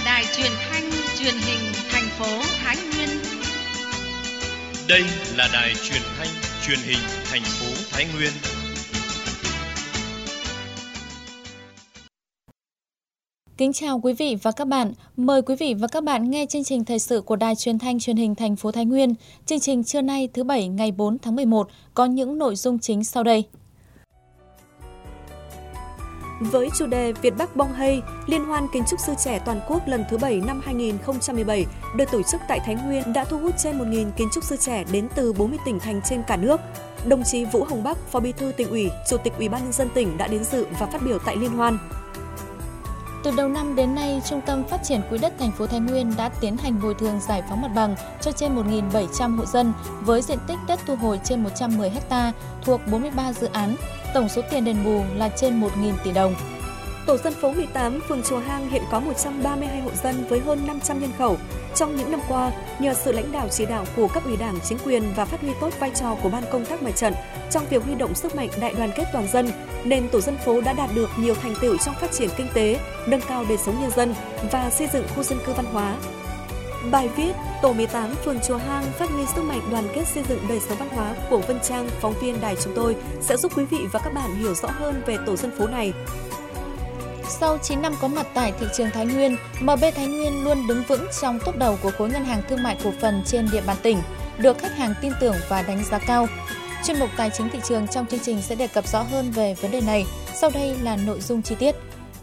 Đài Truyền thanh Truyền hình thành phố Thái Nguyên. Đây là Đài Truyền thanh Truyền hình thành phố Thái Nguyên. Kính chào quý vị và các bạn. Mời quý vị và các bạn nghe chương trình thời sự của Đài Truyền thanh Truyền hình thành phố Thái Nguyên. Chương trình trưa nay thứ Bảy ngày 4 tháng 11 có những nội dung chính sau đây. Với chủ đề Việt Bắc Bong Hây, Liên hoan Kiến trúc sư trẻ toàn quốc lần thứ 7 năm 2017 được tổ chức tại Thái Nguyên đã thu hút trên 1.000 kiến trúc sư trẻ đến từ 40 tỉnh thành trên cả nước. Đồng chí Vũ Hồng Bắc, Phó Bí thư Tỉnh ủy, Chủ tịch Ủy ban nhân dân tỉnh đã đến dự và phát biểu tại liên hoan. Từ đầu năm đến nay, Trung tâm Phát triển Quỹ đất thành phố Thái Nguyên đã tiến hành bồi thường giải phóng mặt bằng cho trên 1.700 hộ dân với diện tích đất thu hồi trên 110 ha thuộc 43 dự án. Tổng số tiền đền bù là trên 1.000 tỷ đồng. Tổ dân phố 18, phường Chùa Hang hiện có 132 hộ dân với hơn 500 nhân khẩu. Trong những năm qua, nhờ sự lãnh đạo chỉ đạo của cấp ủy Đảng, chính quyền và phát huy tốt vai trò của Ban công tác mặt trận trong việc huy động sức mạnh đại đoàn kết toàn dân, nên tổ dân phố đã đạt được nhiều thành tựu trong phát triển kinh tế, nâng cao đời sống nhân dân và xây dựng khu dân cư văn hóa. Bài viết Tổ 18 phường Chùa Hang phát huy sức mạnh đoàn kết xây dựng đời sống văn hóa của Vân Trang, phóng viên đài chúng tôi sẽ giúp quý vị và các bạn hiểu rõ hơn về tổ dân phố này. Sau 9 năm có mặt tại thị trường Thái Nguyên, MB Thái Nguyên luôn đứng vững trong top đầu của khối ngân hàng thương mại cổ phần trên địa bàn tỉnh, được khách hàng tin tưởng và đánh giá cao. Chuyên mục Tài chính thị trường trong chương trình sẽ đề cập rõ hơn về vấn đề này. Sau đây là nội dung chi tiết.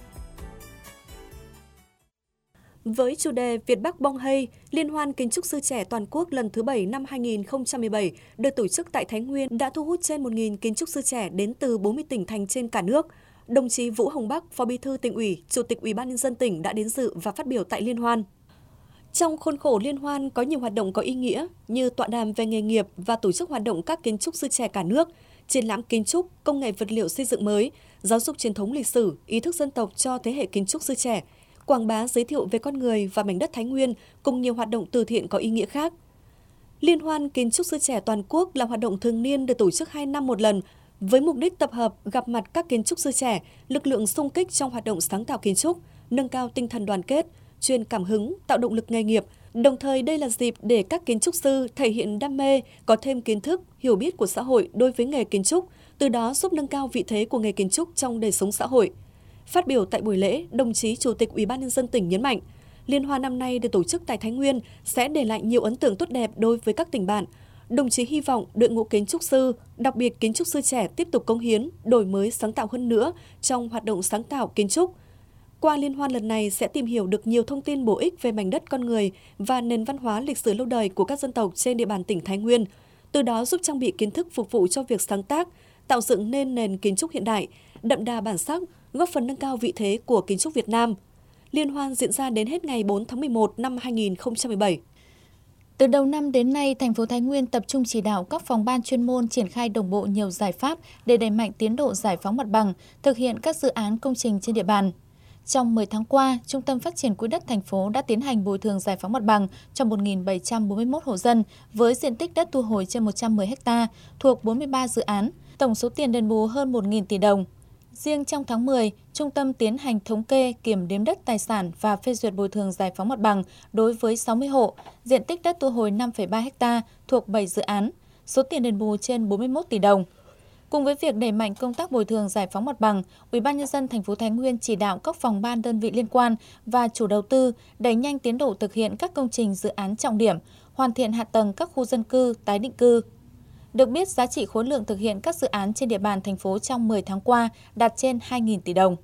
Với chủ đề Việt Bắc Bong Hây, Liên hoan Kiến trúc sư trẻ toàn quốc lần thứ 7 năm 2017 được tổ chức tại Thái Nguyên đã thu hút trên 1.000 kiến trúc sư trẻ đến từ 40 tỉnh thành trên cả nước. Đồng chí Vũ Hồng Bắc, Phó Bí thư Tỉnh ủy, Chủ tịch Ủy ban nhân dân tỉnh đã đến dự và phát biểu tại liên hoan. Trong khuôn khổ liên hoan có nhiều hoạt động có ý nghĩa như tọa đàm về nghề nghiệp và tổ chức hoạt động các kiến trúc sư trẻ cả nước, triển lãm kiến trúc, công nghệ vật liệu xây dựng mới, giáo dục truyền thống lịch sử, ý thức dân tộc cho thế hệ kiến trúc sư trẻ, quảng bá giới thiệu về con người và mảnh đất Thái Nguyên cùng nhiều hoạt động từ thiện có ý nghĩa khác. Liên hoan Kiến trúc sư trẻ toàn quốc là hoạt động thường niên được tổ chức 2 năm một lần với mục đích tập hợp, gặp mặt các kiến trúc sư trẻ, lực lượng xung kích trong hoạt động sáng tạo kiến trúc, nâng cao tinh thần đoàn kết, truyền cảm hứng, tạo động lực nghề nghiệp. Đồng thời đây là dịp để các kiến trúc sư thể hiện đam mê, có thêm kiến thức, hiểu biết của xã hội đối với nghề kiến trúc, từ đó giúp nâng cao vị thế của nghề kiến trúc trong đời sống xã hội. Phát biểu tại buổi lễ, đồng chí Chủ tịch Ủy ban nhân dân tỉnh nhấn mạnh, liên hoan năm nay được tổ chức tại Thái Nguyên sẽ để lại nhiều ấn tượng tốt đẹp đối với các tỉnh bạn. Đồng chí hy vọng đội ngũ kiến trúc sư, đặc biệt kiến trúc sư trẻ tiếp tục cống hiến, đổi mới sáng tạo hơn nữa trong hoạt động sáng tạo kiến trúc. Qua liên hoan lần này sẽ tìm hiểu được nhiều thông tin bổ ích về mảnh đất con người và nền văn hóa lịch sử lâu đời của các dân tộc trên địa bàn tỉnh Thái Nguyên, từ đó giúp trang bị kiến thức phục vụ cho việc sáng tác, tạo dựng nên nền kiến trúc hiện đại, đậm đà bản sắc, góp phần nâng cao vị thế của kiến trúc Việt Nam. Liên hoan diễn ra đến hết ngày 4 tháng 11 năm 2017. Từ đầu năm đến nay, thành phố Thái Nguyên tập trung chỉ đạo các phòng ban chuyên môn triển khai đồng bộ nhiều giải pháp để đẩy mạnh tiến độ giải phóng mặt bằng, thực hiện các dự án công trình trên địa bàn. Trong 10 tháng qua, Trung tâm Phát triển Quỹ đất thành phố đã tiến hành bồi thường giải phóng mặt bằng cho 1.741 hộ dân với diện tích đất thu hồi trên 110 ha thuộc 43 dự án, tổng số tiền đền bù hơn 1.000 tỷ đồng. Riêng trong tháng 10, Trung tâm tiến hành thống kê, kiểm đếm đất tài sản và phê duyệt bồi thường giải phóng mặt bằng đối với 60 hộ, diện tích đất thu hồi 5,3 ha thuộc 7 dự án, số tiền đền bù trên 41 tỷ đồng. Cùng với việc đẩy mạnh công tác bồi thường giải phóng mặt bằng, Ủy ban nhân dân thành phố Thái Nguyên chỉ đạo các phòng ban đơn vị liên quan và chủ đầu tư đẩy nhanh tiến độ thực hiện các công trình dự án trọng điểm, hoàn thiện hạ tầng các khu dân cư, tái định cư. Được biết, giá trị khối lượng thực hiện các dự án trên địa bàn thành phố trong 10 tháng qua đạt trên 2.000 tỷ đồng.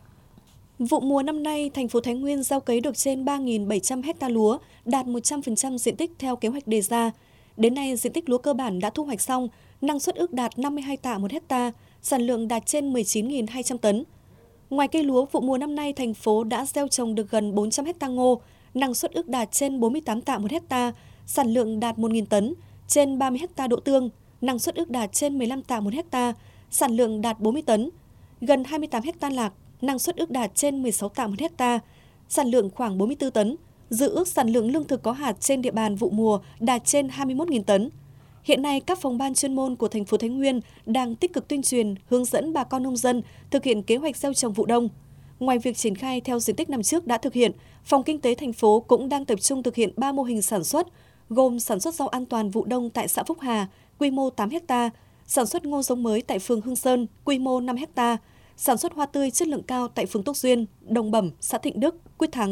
Vụ mùa năm nay, thành phố Thái Nguyên gieo cấy được trên 3.700 ha lúa, đạt 100% diện tích theo kế hoạch đề ra. Đến nay, diện tích lúa cơ bản đã thu hoạch xong, năng suất ước đạt 52 tạ một ha, sản lượng đạt trên 19.200 tấn. Ngoài cây lúa, vụ mùa năm nay thành phố đã gieo trồng được gần 400 ha ngô, năng suất ước đạt trên 48 tạ một ha, sản lượng đạt 1.000 tấn, trên 30 ha đỗ tương, năng suất ước đạt trên 15 tạ một ha, sản lượng đạt 40 tấn, gần 28 ha lạc, năng suất ước đạt trên 16 tạ một ha, sản lượng khoảng 44 tấn. Dự ước sản lượng lương thực có hạt trên địa bàn vụ mùa đạt trên 21.000 tấn. Hiện nay, các phòng ban chuyên môn của thành phố Thái Nguyên đang tích cực tuyên truyền, hướng dẫn bà con nông dân thực hiện kế hoạch gieo trồng vụ đông. Ngoài việc triển khai theo diện tích năm trước đã thực hiện, Phòng Kinh tế thành phố cũng đang tập trung thực hiện 3 mô hình sản xuất, gồm sản xuất rau an toàn vụ đông tại xã Phúc Hà, quy mô 8 ha, sản xuất ngô giống mới tại phường Hương Sơn, quy mô 5 ha, sản xuất hoa tươi chất lượng cao tại phường Túc Duyên, Đồng Bẩm, xã Thịnh Đức, Quyết Thắng.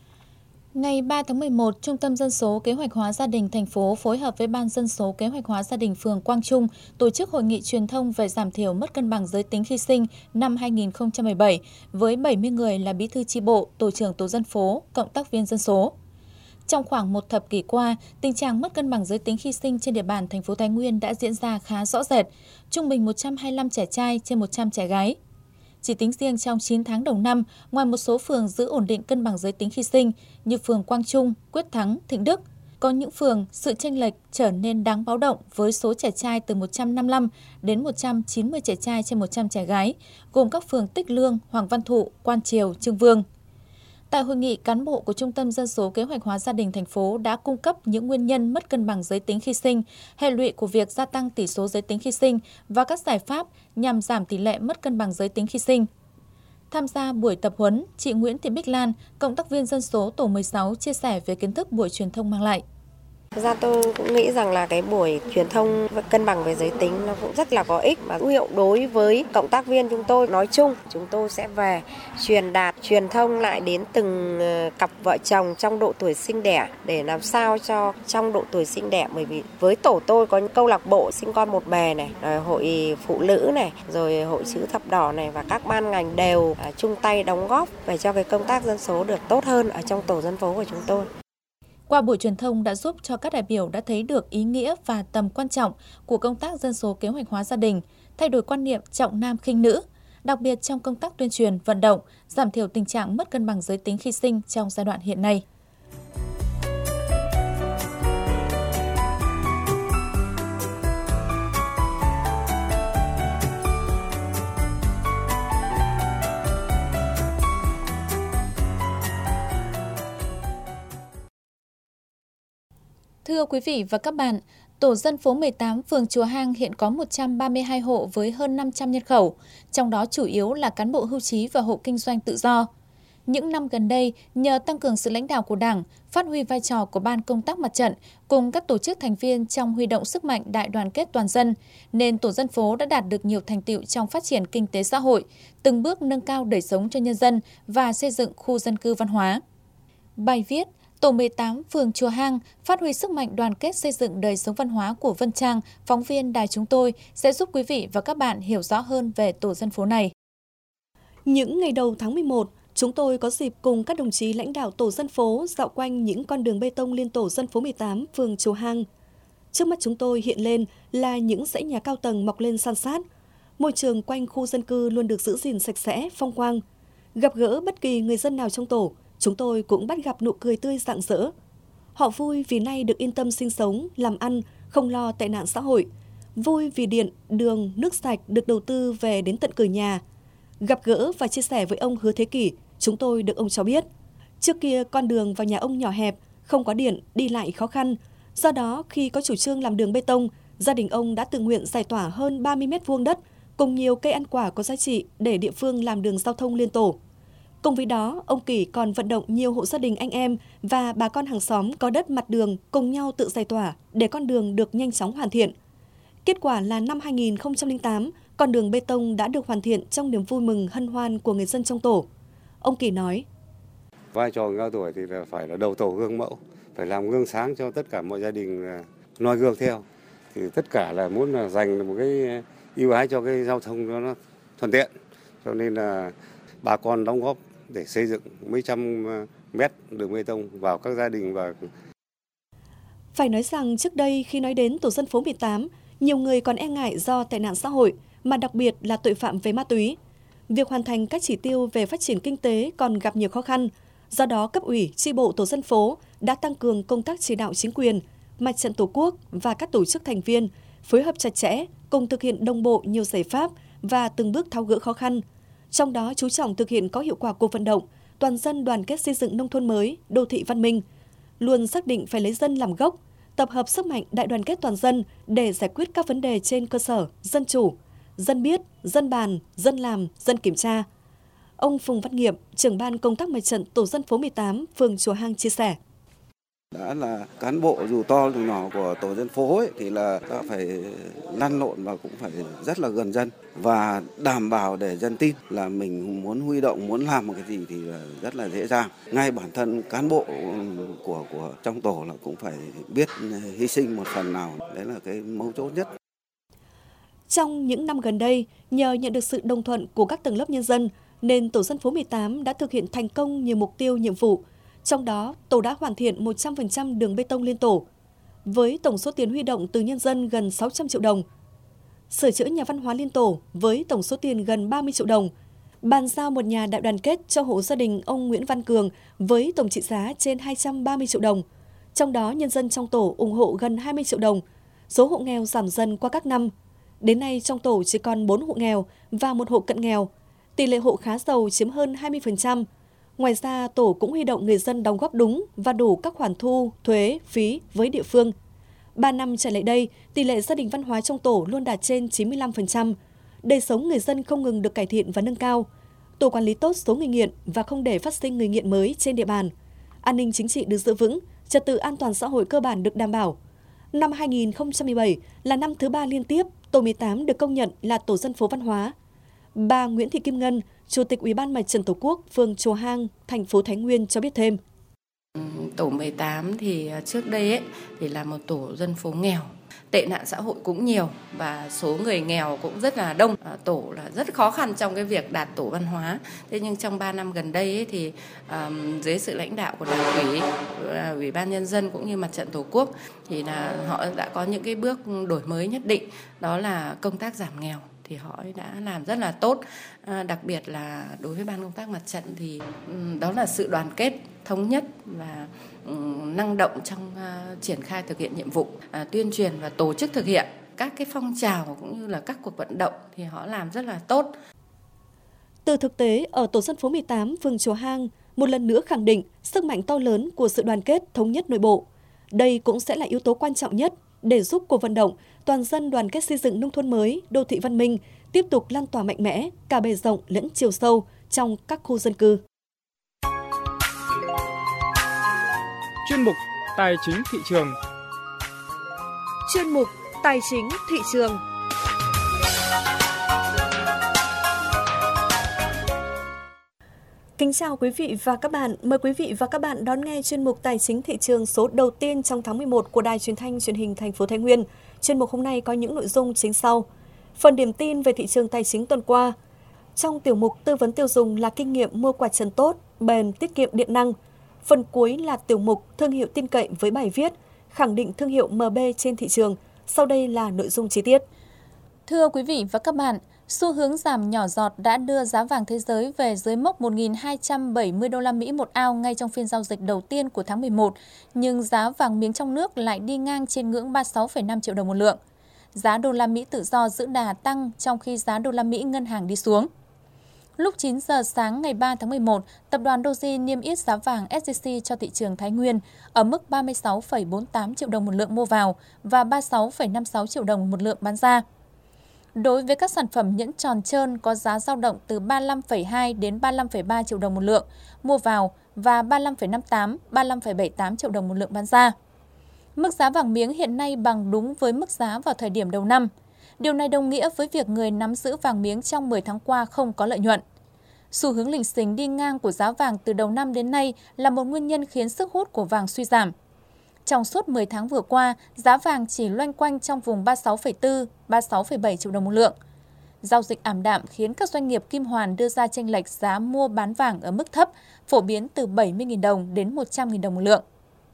Ngày 3 tháng 11, Trung tâm Dân số Kế hoạch hóa gia đình thành phố phối hợp với Ban Dân số Kế hoạch hóa gia đình phường Quang Trung tổ chức hội nghị truyền thông về giảm thiểu mất cân bằng giới tính khi sinh năm 2017 với 70 người là bí thư chi bộ, tổ trưởng tổ dân phố, cộng tác viên dân số. Trong khoảng một thập kỷ qua, tình trạng mất cân bằng giới tính khi sinh trên địa bàn thành phố Thái Nguyên đã diễn ra khá rõ rệt, trung bình 125 trẻ trai trên 100 trẻ gái. Chỉ tính riêng trong 9 tháng đầu năm, ngoài một số phường giữ ổn định cân bằng giới tính khi sinh như phường Quang Trung, Quyết Thắng, Thịnh Đức, có những phường sự chênh lệch trở nên đáng báo động với số trẻ trai từ 155 đến 190 trẻ trai trên 100 trẻ gái, gồm các phường Tích Lương, Hoàng Văn Thụ, Quan Triều, Chương Vương. Tại hội nghị, cán bộ của Trung tâm Dân số Kế hoạch hóa gia đình thành phố đã cung cấp những nguyên nhân mất cân bằng giới tính khi sinh, hệ lụy của việc gia tăng tỷ số giới tính khi sinh và các giải pháp nhằm giảm tỷ lệ mất cân bằng giới tính khi sinh. Tham gia buổi tập huấn, chị Nguyễn Thị Bích Lan, cộng tác viên dân số tổ 16 chia sẻ về kiến thức buổi truyền thông mang lại. Thực ra tôi cũng nghĩ rằng là cái buổi truyền thông cân bằng về giới tính nó cũng rất là có ích và hữu hiệu đối với cộng tác viên chúng tôi nói chung. Chúng tôi sẽ về truyền đạt, truyền thông lại đến từng cặp vợ chồng trong độ tuổi sinh đẻ để làm sao cho trong độ tuổi sinh đẻ, bởi vì với tổ tôi có những câu lạc bộ sinh con một bề này, rồi hội phụ nữ này, rồi hội chữ thập đỏ này và các ban ngành đều chung tay đóng góp về cho cái công tác dân số được tốt hơn ở trong tổ dân phố của chúng tôi. Qua buổi truyền thông đã giúp cho các đại biểu đã thấy được ý nghĩa và tầm quan trọng của công tác dân số kế hoạch hóa gia đình, thay đổi quan niệm trọng nam khinh nữ, đặc biệt trong công tác tuyên truyền, vận động, giảm thiểu tình trạng mất cân bằng giới tính khi sinh trong giai đoạn hiện nay. Thưa quý vị và các bạn, tổ dân phố 18 phường Chùa Hang hiện có 132 hộ với hơn 500 nhân khẩu, trong đó chủ yếu là cán bộ hưu trí và hộ kinh doanh tự do. Những năm gần đây, nhờ tăng cường sự lãnh đạo của Đảng, phát huy vai trò của Ban Công tác Mặt trận cùng các tổ chức thành viên trong huy động sức mạnh đại đoàn kết toàn dân, nên tổ dân phố đã đạt được nhiều thành tựu trong phát triển kinh tế xã hội, từng bước nâng cao đời sống cho nhân dân và xây dựng khu dân cư văn hóa. Bài viết Tổ 18 phường Chùa Hang phát huy sức mạnh đoàn kết xây dựng đời sống văn hóa của Vân Trang, phóng viên đài chúng tôi sẽ giúp quý vị và các bạn hiểu rõ hơn về tổ dân phố này. Những ngày đầu tháng 11, chúng tôi có dịp cùng các đồng chí lãnh đạo tổ dân phố dạo quanh những con đường bê tông liên tổ dân phố 18 phường Chùa Hang. Trước mắt chúng tôi hiện lên là những dãy nhà cao tầng mọc lên san sát. Môi trường quanh khu dân cư luôn được giữ gìn sạch sẽ, phong quang. Gặp gỡ bất kỳ người dân nào trong tổ, chúng tôi cũng bắt gặp nụ cười tươi rạng rỡ. Họ vui vì nay được yên tâm sinh sống, làm ăn, không lo tệ nạn xã hội. Vui vì điện, đường, nước sạch được đầu tư về đến tận cửa nhà. Gặp gỡ và chia sẻ với ông Hứa Thế Kỷ, chúng tôi được ông cho biết. Trước kia con đường vào nhà ông nhỏ hẹp, không có điện, đi lại khó khăn. Do đó, khi có chủ trương làm đường bê tông, gia đình ông đã tự nguyện giải tỏa hơn 30 m2 đất cùng nhiều cây ăn quả có giá trị để địa phương làm đường giao thông liên tổ. Cùng với đó, ông Kỷ còn vận động nhiều hộ gia đình anh em và bà con hàng xóm có đất mặt đường cùng nhau tự giải tỏa để con đường được nhanh chóng hoàn thiện. Kết quả là năm 2008, con đường bê tông đã được hoàn thiện trong niềm vui mừng hân hoan của người dân trong tổ. Ông Kỷ nói: Vai trò người cao tuổi thì phải là đầu tổ gương mẫu, phải làm gương sáng cho tất cả mọi gia đình noi gương theo. Thì tất cả là muốn là dành một cái ưu ái cho cái giao thông cho nó thuận tiện. Cho nên là bà con đóng góp để xây dựng mấy trăm mét đường bê tông vào các gia đình. Phải nói rằng trước đây khi nói đến tổ dân phố 18, nhiều người còn e ngại do tệ nạn xã hội, mà đặc biệt là tội phạm về ma túy. Việc hoàn thành các chỉ tiêu về phát triển kinh tế còn gặp nhiều khó khăn. Do đó, cấp ủy, chi bộ tổ dân phố đã tăng cường công tác chỉ đạo chính quyền, Mặt trận Tổ quốc và các tổ chức thành viên, phối hợp chặt chẽ, cùng thực hiện đồng bộ nhiều giải pháp và từng bước tháo gỡ khó khăn. Trong đó chú trọng thực hiện có hiệu quả cuộc vận động, toàn dân đoàn kết xây dựng nông thôn mới, đô thị văn minh. Luôn xác định phải lấy dân làm gốc, tập hợp sức mạnh đại đoàn kết toàn dân để giải quyết các vấn đề trên cơ sở dân chủ, dân biết, dân bàn, dân làm, dân kiểm tra. Ông Phùng Văn Nghiệm, trưởng ban công tác mặt trận tổ dân phố 18, phường Chùa Hang chia sẻ. Đã là cán bộ dù to dù nhỏ của tổ dân phố ấy, thì là đã phải lăn lộn và cũng phải rất là gần dân và đảm bảo để dân tin là mình muốn huy động, muốn làm một cái gì thì là rất là dễ dàng. Ngay bản thân cán bộ của trong tổ là cũng phải biết hy sinh một phần nào, đấy là cái mấu chốt nhất. Trong những năm gần đây, nhờ nhận được sự đồng thuận của các tầng lớp nhân dân nên tổ dân phố 18 đã thực hiện thành công nhiều mục tiêu nhiệm vụ. Trong đó, tổ đã hoàn thiện 100% đường bê tông liên tổ, với tổng số tiền huy động từ nhân dân gần 600 triệu đồng. Sửa chữa nhà văn hóa liên tổ với tổng số tiền gần 30 triệu đồng. Bàn giao một nhà đại đoàn kết cho hộ gia đình ông Nguyễn Văn Cường với tổng trị giá trên 230 triệu đồng. Trong đó, nhân dân trong tổ ủng hộ gần 20 triệu đồng. Số hộ nghèo giảm dần qua các năm. Đến nay, trong tổ chỉ còn 4 hộ nghèo và 1 hộ cận nghèo. Tỷ lệ hộ khá giàu chiếm hơn 20%. Ngoài ra, tổ cũng huy động người dân đóng góp đúng và đủ các khoản thu, thuế, phí với địa phương. 3 năm trở lại đây, tỷ lệ gia đình văn hóa trong tổ luôn đạt trên 95%. Đời sống người dân không ngừng được cải thiện và nâng cao. Tổ quản lý tốt số người nghiện và không để phát sinh người nghiện mới trên địa bàn. An ninh chính trị được giữ vững, trật tự an toàn xã hội cơ bản được đảm bảo. Năm 2017 là năm thứ 3 liên tiếp, tổ 18 được công nhận là tổ dân phố văn hóa. Bà Nguyễn Thị Kim Ngân, Chủ tịch Ủy ban Mặt trận Tổ quốc, phường Chùa Hang, thành phố Thái Nguyên cho biết thêm. Tổ 18 thì trước đây thì là một tổ dân phố nghèo, tệ nạn xã hội cũng nhiều và số người nghèo cũng rất là đông. Tổ là rất khó khăn trong cái việc đạt tổ văn hóa. Thế nhưng trong 3 năm gần đây thì dưới sự lãnh đạo của Đảng ủy, Ủy ban Nhân dân cũng như Mặt trận Tổ quốc thì là họ đã có những cái bước đổi mới nhất định, đó là công tác giảm nghèo. Thì họ đã làm rất là tốt, đặc biệt là đối với ban công tác mặt trận thì đó là sự đoàn kết, thống nhất và năng động trong triển khai thực hiện nhiệm vụ, tuyên truyền và tổ chức thực hiện các cái phong trào cũng như là các cuộc vận động thì họ làm rất là tốt. Từ thực tế ở tổ dân phố 18, phường Chùa Hang, một lần nữa khẳng định sức mạnh to lớn của sự đoàn kết thống nhất nội bộ. Đây cũng sẽ là yếu tố quan trọng nhất để giúp cuộc vận động toàn dân đoàn kết xây dựng nông thôn mới, đô thị văn minh tiếp tục lan tỏa mạnh mẽ, cả bề rộng lẫn chiều sâu trong các khu dân cư. Chuyên mục Tài chính thị trường. Chuyên mục Tài chính thị trường. Kính chào quý vị và các bạn. Mời quý vị và các bạn đón nghe chuyên mục Tài chính thị trường số đầu tiên trong tháng 11 của Đài Truyền thanh Truyền hình thành phố Thái Nguyên. Chuyên mục hôm nay có những nội dung chính sau. Phần điểm tin về thị trường tài chính tuần qua. Trong tiểu mục tư vấn tiêu dùng là kinh nghiệm mua quạt trần tốt, bền, tiết kiệm điện năng. Phần cuối là tiểu mục thương hiệu tin cậy với bài viết khẳng định thương hiệu MB trên thị trường. Sau đây là nội dung chi tiết. Thưa quý vị và các bạn, xu hướng giảm nhỏ giọt đã đưa giá vàng thế giới về dưới mốc 1.270 đô la Mỹ một ao ngay trong phiên giao dịch đầu tiên của tháng 11, nhưng giá vàng miếng trong nước lại đi ngang trên ngưỡng 36,5 triệu đồng một lượng. Giá đô la Mỹ tự do giữ đà tăng trong khi giá đô la Mỹ ngân hàng đi xuống. Lúc 9 giờ sáng ngày 3 tháng 11, Tập đoàn Doji niêm yết giá vàng SJC cho thị trường Thái Nguyên ở mức 36,48 triệu đồng một lượng mua vào và 36,56 triệu đồng một lượng bán ra. Đối với các sản phẩm nhẫn tròn trơn có giá dao động từ 35,2 đến 35,3 triệu đồng một lượng mua vào và 35,58, 35,78 triệu đồng một lượng bán ra. Mức giá vàng miếng hiện nay bằng đúng với mức giá vào thời điểm đầu năm. Điều này đồng nghĩa với việc người nắm giữ vàng miếng trong 10 tháng qua không có lợi nhuận. Xu hướng lình xình đi ngang của giá vàng từ đầu năm đến nay là một nguyên nhân khiến sức hút của vàng suy giảm. Trong suốt 10 tháng vừa qua, giá vàng chỉ loanh quanh trong vùng 36,4, 36,7 triệu đồng một lượng. Giao dịch ảm đạm khiến các doanh nghiệp kim hoàn đưa ra chênh lệch giá mua bán vàng ở mức thấp, phổ biến từ 70.000 đồng đến 100.000 đồng một lượng.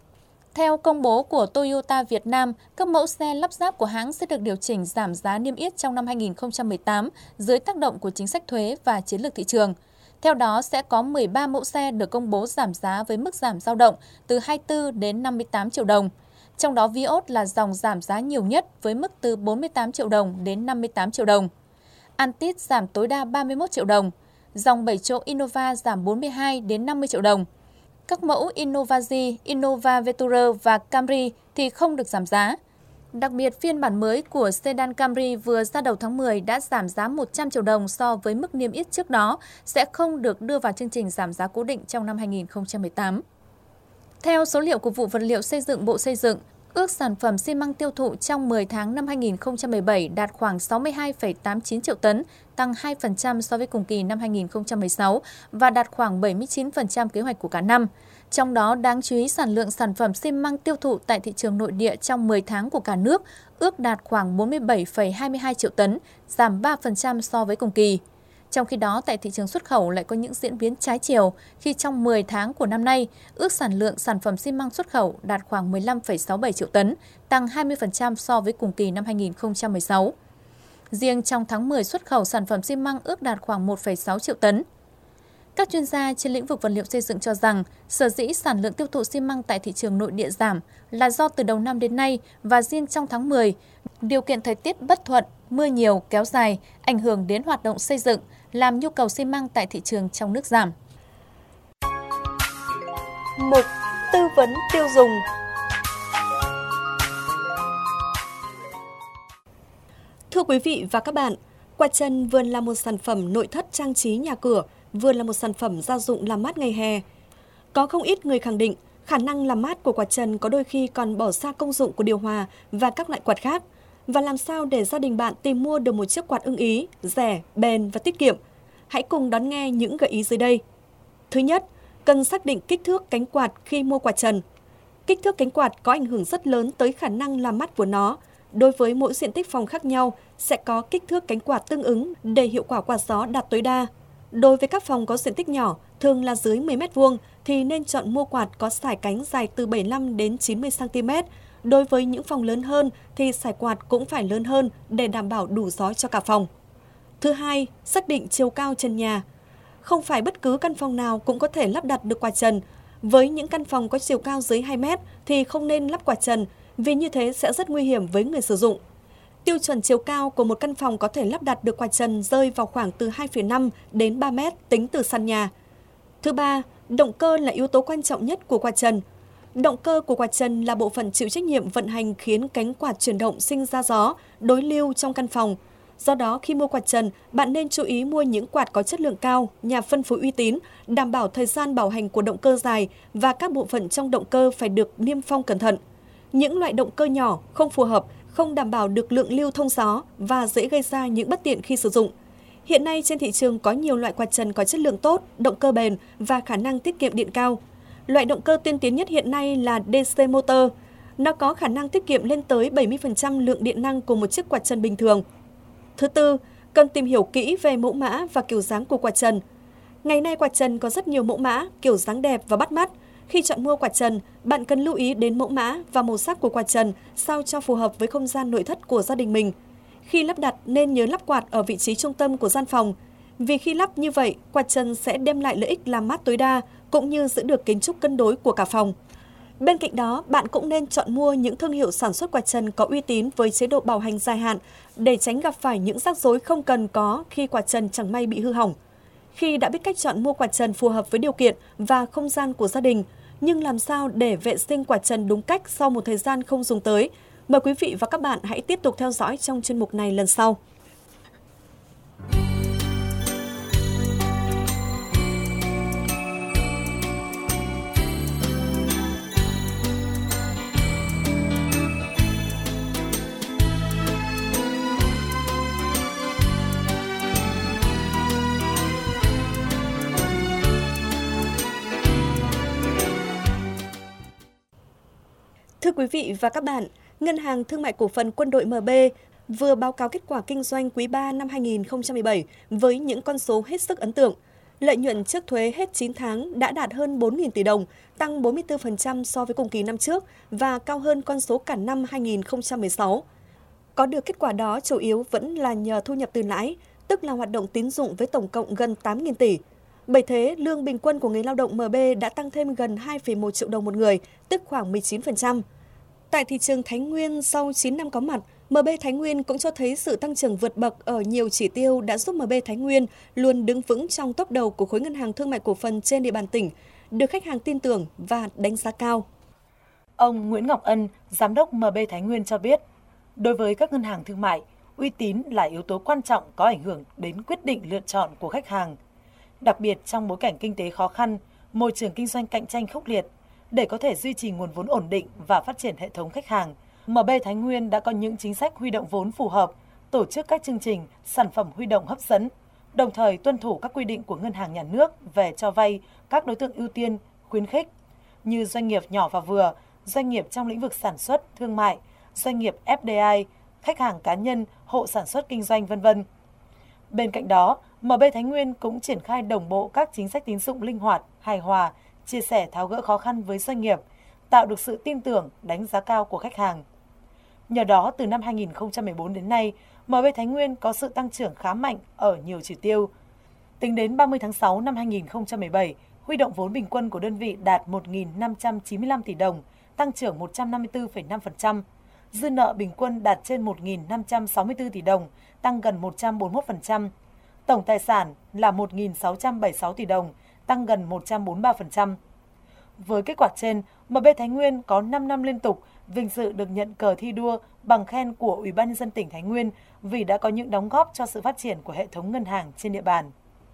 Theo công bố của Toyota Việt Nam, các mẫu xe lắp ráp của hãng sẽ được điều chỉnh giảm giá niêm yết trong năm 2018 dưới tác động của chính sách thuế và chiến lược thị trường. Theo đó, sẽ có 13 mẫu xe được công bố giảm giá với mức giảm dao động từ 24 đến 58 triệu đồng. Trong đó, Vios là dòng giảm giá nhiều nhất với mức từ 48 triệu đồng đến 58 triệu đồng. Altis giảm tối đa 31 triệu đồng. Dòng 7 chỗ Innova giảm 42 đến 50 triệu đồng. Các mẫu Innova G, Innova Venturer và Camry thì không được giảm giá. Đặc biệt, phiên bản mới của sedan Camry vừa ra đầu tháng 10 đã giảm giá 100 triệu đồng so với mức niêm yết trước đó, sẽ không được đưa vào chương trình giảm giá cố định trong năm 2018. Theo số liệu của vụ vật liệu xây dựng Bộ Xây dựng, ước sản phẩm xi măng tiêu thụ trong 10 tháng năm 2017 đạt khoảng 62,89 triệu tấn, tăng 2% so với cùng kỳ năm 2016 và đạt khoảng 79% kế hoạch của cả năm. Trong đó, đáng chú ý sản lượng sản phẩm xi măng tiêu thụ tại thị trường nội địa trong 10 tháng của cả nước ước đạt khoảng 47,22 triệu tấn, giảm 3% so với cùng kỳ. Trong khi đó, tại thị trường xuất khẩu lại có những diễn biến trái chiều, khi trong 10 tháng của năm nay, ước sản lượng sản phẩm xi măng xuất khẩu đạt khoảng 15,67 triệu tấn, tăng 20% so với cùng kỳ năm 2016. Riêng trong tháng 10, xuất khẩu sản phẩm xi măng ước đạt khoảng 1,6 triệu tấn. Các chuyên gia trên lĩnh vực vật liệu xây dựng cho rằng, sở dĩ sản lượng tiêu thụ xi măng tại thị trường nội địa giảm là do từ đầu năm đến nay và riêng trong tháng 10, điều kiện thời tiết bất thuận, mưa nhiều, kéo dài, ảnh hưởng đến hoạt động xây dựng, làm nhu cầu xi măng tại thị trường trong nước giảm. Mục tư vấn tiêu dùng. Thưa quý vị và các bạn, quạt trần vừa là một sản phẩm nội thất trang trí nhà cửa, vừa là một sản phẩm gia dụng làm mát ngày hè. Có không ít người khẳng định khả năng làm mát của quạt trần có đôi khi còn bỏ xa công dụng của điều hòa và các loại quạt khác. Và làm sao để gia đình bạn tìm mua được một chiếc quạt ưng ý, rẻ, bền và tiết kiệm? Hãy cùng đón nghe những gợi ý dưới đây. Thứ nhất, cần xác định kích thước cánh quạt khi mua quạt trần. Kích thước cánh quạt có ảnh hưởng rất lớn tới khả năng làm mát của nó. Đối với mỗi diện tích phòng khác nhau, sẽ có kích thước cánh quạt tương ứng để hiệu quả quạt gió đạt tối đa. Đối với các phòng có diện tích nhỏ, thường là dưới 10 m2, thì nên chọn mua quạt có sải cánh dài từ 75 đến 90 cm. Đối với những phòng lớn hơn thì sải quạt cũng phải lớn hơn để đảm bảo đủ gió cho cả phòng. Thứ hai, xác định chiều cao trần nhà. Không phải bất cứ căn phòng nào cũng có thể lắp đặt được quạt trần. Với những căn phòng có chiều cao dưới 2 mét thì không nên lắp quạt trần, vì như thế sẽ rất nguy hiểm với người sử dụng. Tiêu chuẩn chiều cao của một căn phòng có thể lắp đặt được quạt trần rơi vào khoảng từ 2,5 đến 3 mét tính từ sàn nhà. Thứ ba, động cơ là yếu tố quan trọng nhất của quạt trần. Động cơ của quạt trần là bộ phận chịu trách nhiệm vận hành khiến cánh quạt chuyển động sinh ra gió, đối lưu trong căn phòng. Do đó, khi mua quạt trần, bạn nên chú ý mua những quạt có chất lượng cao, nhà phân phối uy tín, đảm bảo thời gian bảo hành của động cơ dài và các bộ phận trong động cơ phải được niêm phong cẩn thận. Những loại động cơ nhỏ, không phù hợp, không đảm bảo được lượng lưu thông gió và dễ gây ra những bất tiện khi sử dụng. Hiện nay trên thị trường có nhiều loại quạt trần có chất lượng tốt, động cơ bền và khả năng tiết kiệm điện cao. Loại động cơ tiên tiến nhất hiện nay là DC motor. Nó có khả năng tiết kiệm lên tới 70% lượng điện năng của một chiếc quạt trần bình thường. Thứ tư, cần tìm hiểu kỹ về mẫu mã và kiểu dáng của quạt trần. Ngày nay quạt trần có rất nhiều mẫu mã, kiểu dáng đẹp và bắt mắt. Khi chọn mua quạt trần, bạn cần lưu ý đến mẫu mã và màu sắc của quạt trần sao cho phù hợp với không gian nội thất của gia đình mình. Khi lắp đặt nên nhớ lắp quạt ở vị trí trung tâm của gian phòng. Vì khi lắp như vậy, quạt trần sẽ đem lại lợi ích làm mát tối đa cũng như giữ được kiến trúc cân đối của cả phòng. Bên cạnh đó, bạn cũng nên chọn mua những thương hiệu sản xuất quạt trần có uy tín với chế độ bảo hành dài hạn để tránh gặp phải những rắc rối không cần có khi quạt trần chẳng may bị hư hỏng. Khi đã biết cách chọn mua quạt trần phù hợp với điều kiện và không gian của gia đình, nhưng làm sao để vệ sinh quạt trần đúng cách sau một thời gian không dùng tới? Mời quý vị và các bạn hãy tiếp tục theo dõi trong chuyên mục này lần sau. Thưa quý vị và các bạn, Ngân hàng Thương mại Cổ phần Quân đội MB vừa báo cáo kết quả kinh doanh quý 3 năm 2017 với những con số hết sức ấn tượng. Lợi nhuận trước thuế hết 9 tháng đã đạt hơn 4.000 tỷ đồng, tăng 44% so với cùng kỳ năm trước và cao hơn con số cả năm 2016. Có được kết quả đó chủ yếu vẫn là nhờ thu nhập từ lãi, tức là hoạt động tín dụng với tổng cộng gần 8.000 tỷ. Bởi thế, lương bình quân của người lao động MB đã tăng thêm gần 2,1 triệu đồng một người, tức khoảng 19%. Tại thị trường Thái Nguyên, sau 9 năm có mặt, MB Thái Nguyên cũng cho thấy sự tăng trưởng vượt bậc ở nhiều chỉ tiêu đã giúp MB Thái Nguyên luôn đứng vững trong top đầu của khối ngân hàng thương mại cổ phần trên địa bàn tỉnh, được khách hàng tin tưởng và đánh giá cao. Ông Nguyễn Ngọc Ân, Giám đốc MB Thái Nguyên cho biết, Đối với các ngân hàng thương mại, uy tín là yếu tố quan trọng có ảnh hưởng đến quyết định lựa chọn của khách hàng. Đặc biệt trong bối cảnh kinh tế khó khăn, môi trường kinh doanh cạnh tranh khốc liệt, để có thể duy trì nguồn vốn ổn định và phát triển hệ thống khách hàng, MB Thái Nguyên đã có những chính sách huy động vốn phù hợp, tổ chức các chương trình, sản phẩm huy động hấp dẫn, đồng thời tuân thủ các quy định của Ngân hàng Nhà nước về cho vay các đối tượng ưu tiên, khuyến khích như doanh nghiệp nhỏ và vừa, doanh nghiệp trong lĩnh vực sản xuất, thương mại, doanh nghiệp FDI, khách hàng cá nhân, hộ sản xuất kinh doanh, v.v. Bên cạnh đó, MB Thái Nguyên cũng triển khai đồng bộ các chính sách tín dụng linh hoạt, hài hòa, chia sẻ tháo gỡ khó khăn với doanh nghiệp, tạo được sự tin tưởng, đánh giá cao của khách hàng. Nhờ đó, từ năm 2014 đến nay, MB Thái Nguyên có sự tăng trưởng khá mạnh ở nhiều chỉ tiêu. Tính đến 30 tháng 6 năm 2017, huy động vốn bình quân của đơn vị đạt 1.595 tỷ đồng, tăng trưởng 154,5%. Dư nợ bình quân đạt trên 1.564 tỷ đồng, tăng gần 141%. Tổng tài sản là 1.676 tỷ đồng, tăng gần 143%. Với kết quả trên, MB Thái Nguyên có 5 năm liên tục vinh dự được nhận cờ thi đua bằng khen của Ủy ban nhân dân tỉnh Thái Nguyên vì đã có những đóng góp cho sự phát triển của hệ thống ngân hàng trên địa bàn.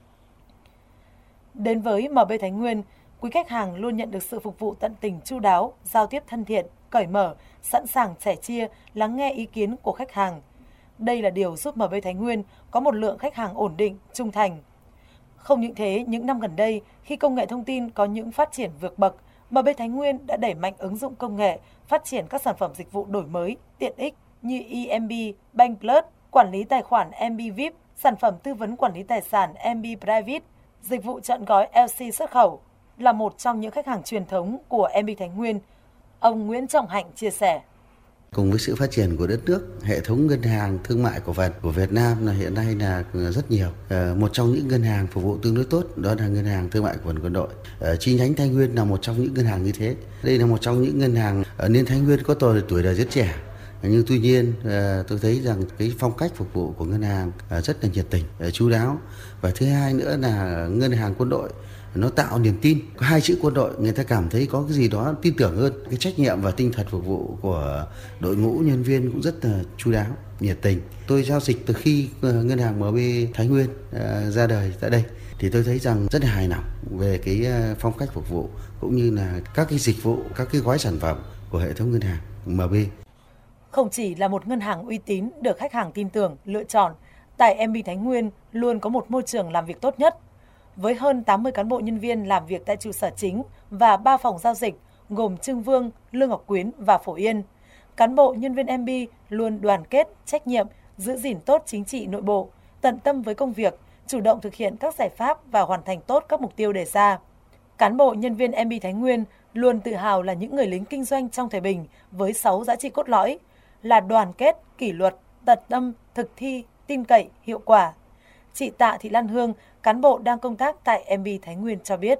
Đến với MB Thái Nguyên, quý khách hàng luôn nhận được sự phục vụ tận tình chu đáo, giao tiếp thân thiện, cởi mở, sẵn sàng sẻ chia, lắng nghe ý kiến của khách hàng. Đây là điều giúp MB Thái Nguyên có một lượng khách hàng ổn định, trung thành. Không những thế, những năm gần đây, khi công nghệ thông tin có những phát triển vượt bậc, MB Thái Nguyên đã đẩy mạnh ứng dụng công nghệ, phát triển các sản phẩm dịch vụ đổi mới, tiện ích như EMB, Bank Plus, quản lý tài khoản MB VIP, sản phẩm tư vấn quản lý tài sản MB Private, dịch vụ trọn gói LC xuất khẩu, là một trong những khách hàng truyền thống của MB Thái Nguyên. Ông Nguyễn Trọng Hạnh chia sẻ. Cùng với sự phát triển của đất nước, hệ thống ngân hàng thương mại cổ phần của Việt Nam là hiện nay là rất nhiều. Một trong những ngân hàng phục vụ tương đối tốt đó là Ngân hàng Thương mại Cổ phần Quân đội. Chi nhánh Thái Nguyên là một trong những ngân hàng như thế. Đây là một trong những ngân hàng nên Thái Nguyên có tuổi đời rất trẻ. Nhưng tuy nhiên tôi thấy rằng cái phong cách phục vụ của ngân hàng rất là nhiệt tình, chu đáo. Và thứ hai nữa là Ngân hàng Quân đội nó tạo niềm tin. Có hai chữ quân đội, người ta cảm thấy có cái gì đó tin tưởng hơn. Cái trách nhiệm và tinh thần phục vụ của đội ngũ nhân viên cũng rất là chu đáo, nhiệt tình. Tôi giao dịch từ khi ngân hàng MB Thái Nguyên ra đời tại đây thì tôi thấy rằng rất là hài lòng về cái phong cách phục vụ cũng như là các cái dịch vụ, các cái gói sản phẩm của hệ thống ngân hàng MB. Không chỉ là một ngân hàng uy tín được khách hàng tin tưởng, lựa chọn, tại MB Thái Nguyên luôn có một môi trường làm việc tốt nhất. Với hơn 80 cán bộ nhân viên làm việc tại trụ sở chính và 3 phòng giao dịch gồm Trưng Vương, Lương Ngọc Quyến và Phổ Yên, cán bộ nhân viên MB luôn đoàn kết, trách nhiệm, giữ gìn tốt chính trị nội bộ, tận tâm với công việc, chủ động thực hiện các giải pháp và hoàn thành tốt các mục tiêu đề ra. Cán bộ nhân viên MB Thái Nguyên luôn tự hào là những người lính kinh doanh trong thời bình với 6 giá trị cốt lõi là đoàn kết, kỷ luật, tận tâm, thực thi, tin cậy, hiệu quả. Chị Tạ Thị Lan Hương, cán bộ đang công tác tại MB Thái Nguyên cho biết.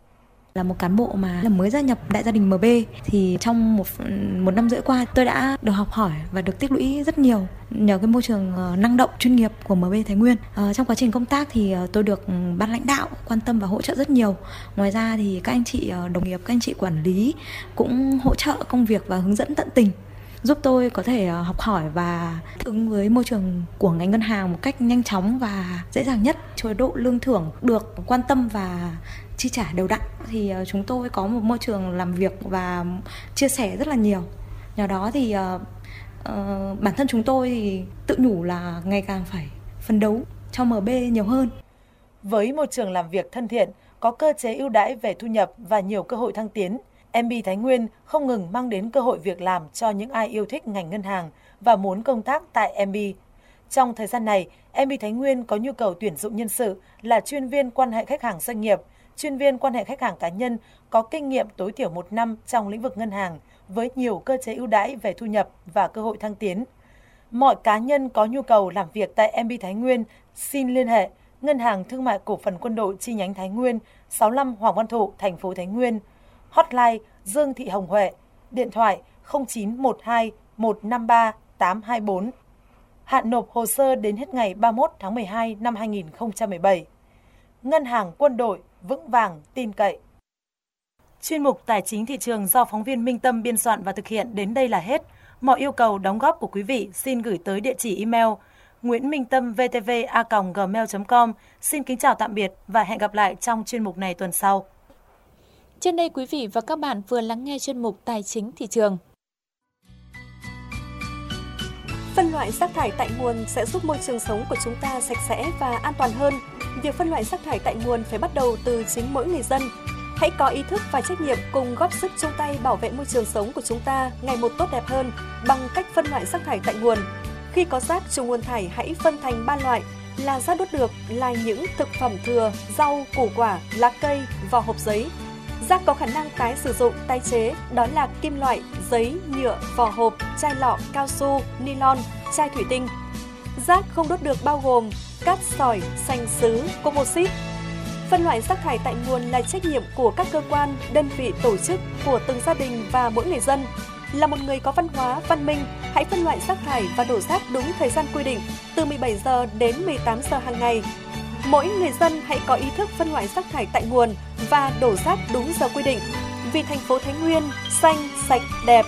Là một cán bộ mà mới gia nhập đại gia đình MB thì trong một năm rưỡi qua tôi đã được học hỏi và được tích lũy rất nhiều nhờ cái môi trường năng động chuyên nghiệp của MB Thái Nguyên. Trong quá trình công tác thì tôi được ban lãnh đạo quan tâm và hỗ trợ rất nhiều. Ngoài ra thì các anh chị đồng nghiệp, các anh chị quản lý cũng hỗ trợ công việc và hướng dẫn tận tình, giúp tôi có thể học hỏi và thích ứng với môi trường của ngành ngân hàng một cách nhanh chóng và dễ dàng nhất. Chế độ lương thưởng được quan tâm và chi trả đều đặn thì chúng tôi có một môi trường làm việc và chia sẻ rất là nhiều. Nhờ đó thì bản thân chúng tôi thì tự nhủ là ngày càng phải phấn đấu cho MB nhiều hơn. Với môi trường làm việc thân thiện, có cơ chế ưu đãi về thu nhập và nhiều cơ hội thăng tiến, MB Thái Nguyên không ngừng mang đến cơ hội việc làm cho những ai yêu thích ngành ngân hàng và muốn công tác tại MB. Trong thời gian này, MB Thái Nguyên có nhu cầu tuyển dụng nhân sự là chuyên viên quan hệ khách hàng doanh nghiệp, chuyên viên quan hệ khách hàng cá nhân có kinh nghiệm tối thiểu 1 năm trong lĩnh vực ngân hàng với nhiều cơ chế ưu đãi về thu nhập và cơ hội thăng tiến. Mọi cá nhân có nhu cầu làm việc tại MB Thái Nguyên xin liên hệ Ngân hàng Thương mại Cổ phần Quân đội chi nhánh Thái Nguyên, 65 Hoàng Văn Thụ, thành phố Thái Nguyên. Hotline Dương Thị Hồng Huệ, điện thoại 0912 153 824. Hạn nộp hồ sơ đến hết ngày 31 tháng 12 năm 2017. Ngân hàng Quân đội vững vàng, tin cậy. Chuyên mục Tài chính thị trường do phóng viên Minh Tâm biên soạn và thực hiện đến đây là hết. Mọi yêu cầu đóng góp của quý vị xin gửi tới địa chỉ email nguyenmingtam@vtv.gmail.com. Xin kính chào tạm biệt và hẹn gặp lại trong chuyên mục này tuần sau. Trên đây quý vị và các bạn vừa lắng nghe chuyên mục Tài chính thị trường. Phân loại rác thải tại nguồn sẽ giúp môi trường sống của chúng ta sạch sẽ và an toàn hơn. Việc phân loại rác thải tại nguồn phải bắt đầu từ chính mỗi người dân. Hãy có ý thức và trách nhiệm cùng góp sức chung tay bảo vệ môi trường sống của chúng ta ngày một tốt đẹp hơn bằng cách phân loại rác thải tại nguồn. Khi có rác chủ nguồn thải hãy phân thành 3 loại là rác đốt được là những thực phẩm thừa, rau, củ quả, lá cây, vỏ hộp giấy. Rác có khả năng tái sử dụng, tái chế đó là kim loại, giấy, nhựa, vỏ hộp, chai lọ, cao su, nylon, chai thủy tinh. Rác không đốt được bao gồm cát sỏi, sành sứ, composite. Phân loại rác thải tại nguồn là trách nhiệm của các cơ quan, đơn vị, tổ chức, của từng gia đình và mỗi người dân. Là một người có văn hóa, văn minh, hãy phân loại rác thải và đổ rác đúng thời gian quy định, từ 17 giờ đến 18 giờ hàng ngày. Mỗi người dân hãy có ý thức phân loại rác thải tại nguồn và đổ rác đúng giờ quy định. Vì thành phố Thái Nguyên xanh, sạch, đẹp.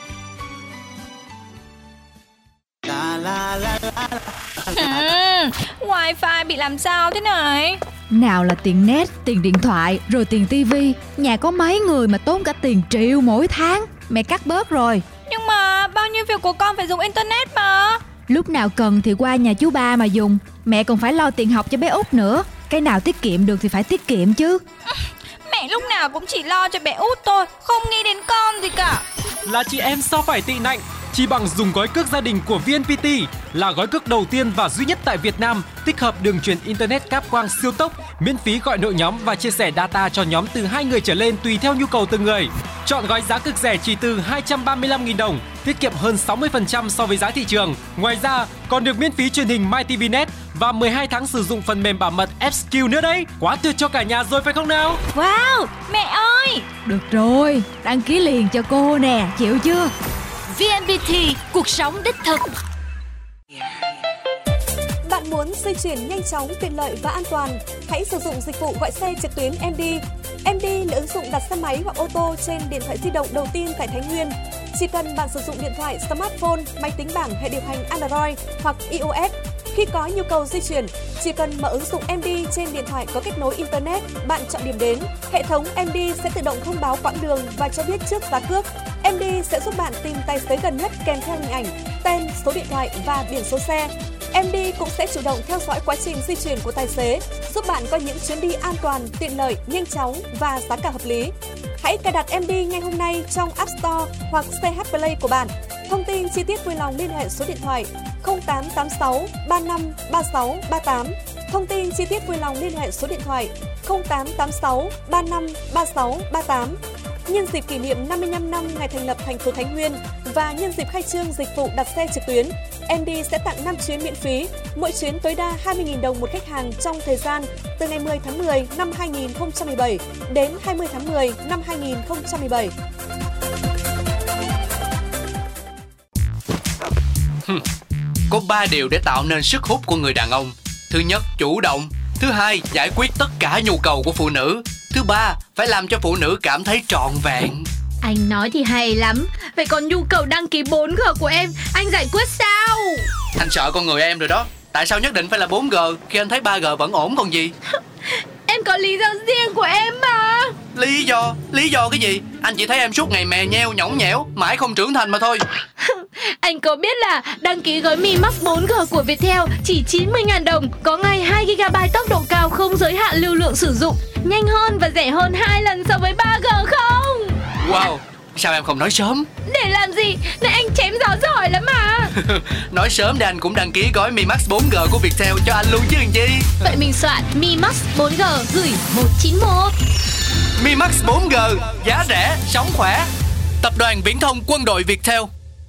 Wi-Fi bị làm sao thế này? Nào là tiền net, tiền điện thoại, rồi tiền tivi. Nhà có mấy người mà tốn cả tiền triệu mỗi tháng. Mẹ cắt bớt rồi. Nhưng mà bao nhiêu việc của con phải dùng internet mà. Lúc nào cần thì qua nhà chú ba mà dùng. Mẹ còn phải lo tiền học cho bé Út nữa. Cái nào tiết kiệm được thì phải tiết kiệm chứ. Mẹ lúc nào cũng chỉ lo cho bé Út thôi, không nghĩ đến con gì cả. Là chị em sao phải tị nạnh? Chỉ bằng dùng gói cước gia đình của VNPT là gói cước đầu tiên và duy nhất tại Việt Nam tích hợp đường truyền internet cáp quang siêu tốc, miễn phí gọi nội nhóm và chia sẻ data cho nhóm từ 2 người trở lên tùy theo nhu cầu từng người. Chọn gói giá cực rẻ chỉ từ 235.000 đồng, tiết kiệm hơn 60% so với giá thị trường. Ngoài ra, còn được miễn phí truyền hình MyTVNet và 12 tháng sử dụng phần mềm bảo mật FSQ nữa đấy. Quá tuyệt cho cả nhà rồi phải không nào? Wow, mẹ ơi! Được rồi, đăng ký liền cho cô nè, chịu chưa? VNPT, cuộc sống đích thực. Bạn muốn di chuyển nhanh chóng, tiện lợi và an toàn? Hãy sử dụng dịch vụ gọi xe trực tuyến MD. MD là ứng dụng đặt xe máy hoặc ô tô trên điện thoại di động đầu tiên tại Thái Nguyên. Chỉ cần bạn sử dụng điện thoại smartphone, máy tính bảng hệ điều hành Android hoặc iOS. Khi có nhu cầu di chuyển, chỉ cần mở ứng dụng MD trên điện thoại có kết nối Internet, bạn chọn điểm đến. Hệ thống MD sẽ tự động thông báo quãng đường và cho biết trước giá cước. MD sẽ giúp bạn tìm tài xế gần nhất kèm theo hình ảnh, tên, số điện thoại và biển số xe. MD cũng sẽ chủ động theo dõi quá trình di chuyển của tài xế, giúp bạn có những chuyến đi an toàn, tiện lợi, nhanh chóng và giá cả hợp lý. Hãy cài đặt MD ngay hôm nay trong App Store hoặc CH Play của bạn. Thông tin chi tiết vui lòng liên hệ số điện thoại 0886 35 36 38. Thông tin chi tiết vui lòng liên hệ số điện thoại 0886 35 36 38. Nhân dịp kỷ niệm 55 năm ngày thành lập thành phố Thái Nguyên và nhân dịp khai trương dịch vụ đặt xe trực tuyến, MD sẽ tặng 5 chuyến miễn phí, mỗi chuyến tối đa 20.000 đồng một khách hàng trong thời gian từ ngày 10 tháng 10 năm 2017 đến 20 tháng 10 năm 2017. Có 3 điều để tạo nên sức hút của người đàn ông. Thứ nhất, chủ động. Thứ hai, giải quyết tất cả nhu cầu của phụ nữ. Thứ ba, phải làm cho phụ nữ cảm thấy trọn vẹn. Anh nói thì hay lắm. Vậy còn nhu cầu đăng ký 4G của em, anh giải quyết sao? Anh sợ con người em rồi đó. Tại sao nhất định phải là 4G khi anh thấy 3G vẫn ổn còn gì? Em có lý do riêng của em mà. Lý do? Lý do cái gì? Anh chỉ thấy em suốt ngày mè nheo, nhõng nhẽo, mãi không trưởng thành mà thôi. Anh có biết là đăng ký gói Mi Max 4G của Viettel chỉ 90.000 đồng, có ngay 2GB tốc độ cao không giới hạn lưu lượng sử dụng, nhanh hơn và rẻ hơn 2 lần so với 3G không? Wow, sao em không nói sớm? Để làm gì? Này anh chém gió giỏi lắm mà. Nói sớm để anh cũng đăng ký gói Mi Max 4G của Viettel cho anh luôn chứ làm chi. Vậy mình soạn Mi Max 4G gửi 191. Mi Max 4G, giá rẻ, sống khỏe. Tập đoàn Viễn thông Quân đội Viettel.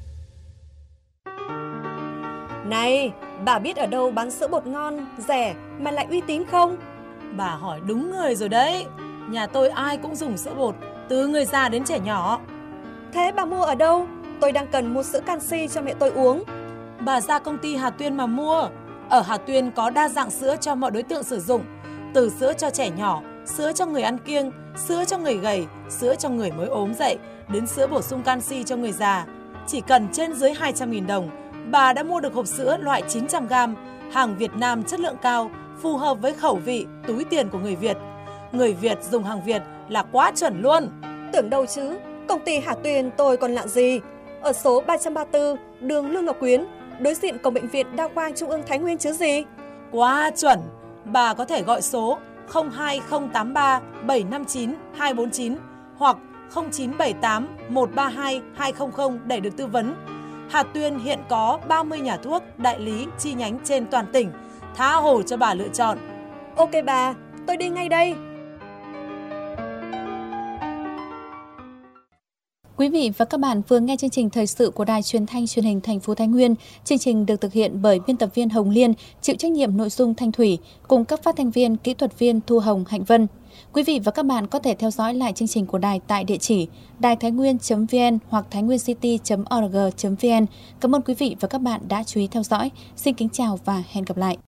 Này, bà biết ở đâu bán sữa bột ngon, rẻ mà lại uy tín không? Bà hỏi đúng người rồi đấy. Nhà tôi ai cũng dùng sữa bột, từ người già đến trẻ nhỏ. Thế bà mua ở đâu? Tôi đang cần mua sữa canxi cho mẹ tôi uống. Bà ra công ty Hà Tuyên mà mua. Ở Hà Tuyên có đa dạng sữa cho mọi đối tượng sử dụng. Từ sữa cho trẻ nhỏ, sữa cho người ăn kiêng, sữa cho người gầy, sữa cho người mới ốm dậy, đến sữa bổ sung canxi cho người già. chỉ cần trên dưới 200.000 đồng, bà đã mua được hộp sữa loại 900g, hàng Việt Nam chất lượng cao, phù hợp với khẩu vị, túi tiền của người Việt. Người Việt dùng hàng Việt là quá chuẩn luôn. Tưởng đâu chứ, công ty Hà Tuyền tôi còn lạ gì. Ở số 334 đường Lương Ngọc Quyến, đối diện cổng bệnh viện Đa khoa Trung ương Thái Nguyên chứ gì. Quá chuẩn. Bà có thể gọi số 02083 759 249 hoặc 0978 132 200 để được tư vấn. Hà Tuyền hiện có 30 nhà thuốc, đại lý, chi nhánh trên toàn tỉnh. Tha hồ cho bà lựa chọn. Ok bà, tôi đi ngay đây. Quý vị và các bạn vừa nghe chương trình thời sự của Đài Truyền thanh Truyền hình thành phố Thái Nguyên. Chương trình được thực hiện bởi biên tập viên Hồng Liên, chịu trách nhiệm nội dung Thanh Thủy, cùng các phát thanh viên, kỹ thuật viên Thu Hồng, Hạnh Vân. Quý vị và các bạn có thể theo dõi lại chương trình của đài tại địa chỉ đàitháinguyen.vn hoặc thainguencity.org.vn. Cảm ơn quý vị và các bạn đã chú ý theo dõi. Xin kính chào và hẹn gặp lại.